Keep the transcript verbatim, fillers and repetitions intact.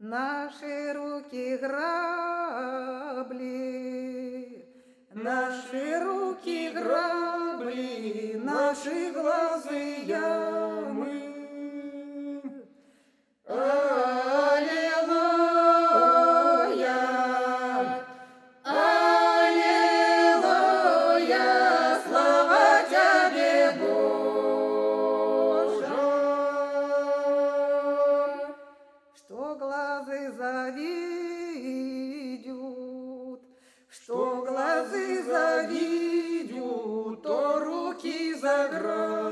Наши руки грабли, наши руки грабли, наши глазы ямы. Аллилуйя, аллилуйя, слава Тебе, Боже, что глазы завидят, что глазы завидят, то руки заграбят.